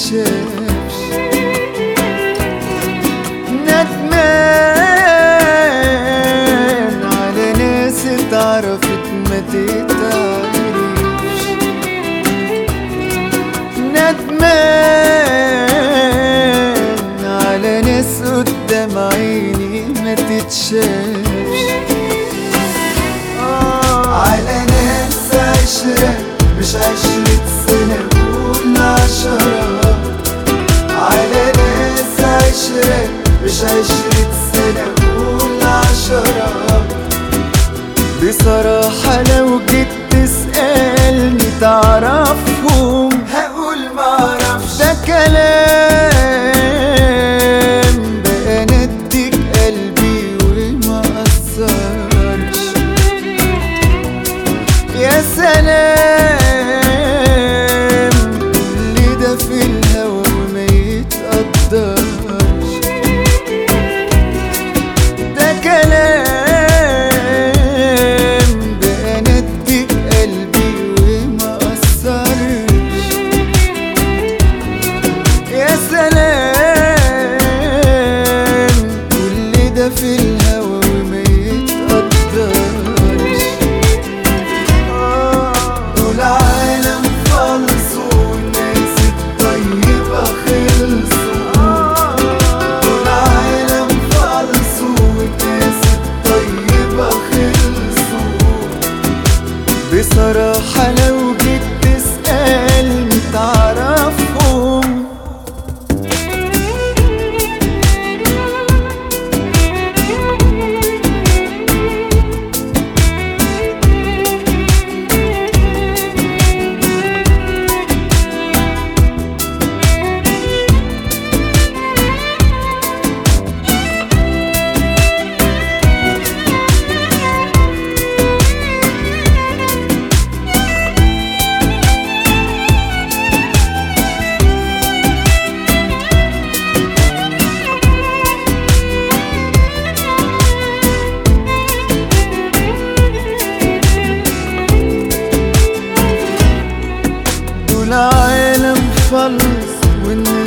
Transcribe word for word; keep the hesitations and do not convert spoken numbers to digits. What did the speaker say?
تتشافش. ندمان على ناس اتعرفت ما تتعرفش. ندمان على ناس قدام عيني ما تتشافش. على ناس عشرة مش عشرة سنة قول عشرة. على ناس عشرة مش عشرة سنة قول عشرة. بصراحة لو جيت تسألني تعرفهم هقول معرفش. ده كلام بقى نديك قلبي وما أثرش. يا سلام اللي ده في الهوا وما يتقدرش. ده كلام بقى نديك قلبي وما أثرش. يا سلام كل ده في الهوا وما يتقدرش. دول عالم خلصوا والناس الطيبة خلصوا. دول عالم خلصوا والناس الطيبة خلصوا. بصراحة لو جيت تسألني تعرفهم العالم خلص والناس